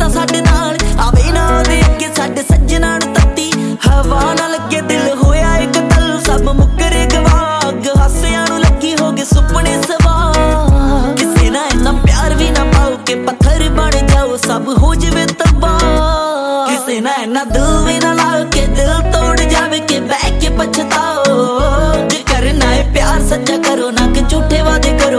ਕੀਤਾ ਸਾਡੇ ਨਾਲ, ਆਵੇ ਨਾ ਉਹਦੇ ਅੱਗੇ ਸਾਡੇ ਸੱਜਣਾ ਨੂੰ ਤੱਤੀ ਹਵਾ ਨਾ ਲੱਗੇ। ਦਿਲ ਹੋਇਆ ਇੱਕ ਤਲ ਸਭ ਮੁੱਕਰੇ ਗਵਾਗ, ਹਾਸਿਆਂ ਨੂੰ ਲੱਗੀ ਹੋ ਗਏ ਸੁਪਨੇ ਸਵਾ। ਕਿਸੇ ਨਾ ਇੰਨਾ ਪਿਆਰ ਵੀ ਨਾ ਪਾਓ ਕਿ ਪੱਥਰ ਬਣ ਜਾਓ, ਸਭ ਹੋ ਜਾਵੇ ਤਬਾਹ। ਕਿਸੇ ਨਾ ਇੰਨਾ ਦਿਲ ਵੀ ਨਾ ਲਾਓ ਕਿ ਦਿਲ ਤੋੜ ਜਾਵੇ ਕਿ ਬਹਿ ਕੇ ਪਛਤਾਓ। ਜੇ ਕਰਨਾ ਹੈ ਪਿਆਰ ਸੱਚਾ ਕਰੋ ਨਾ ਕਿ ਝੂਠੇ ਵਾਦੇ ਕਰੋ।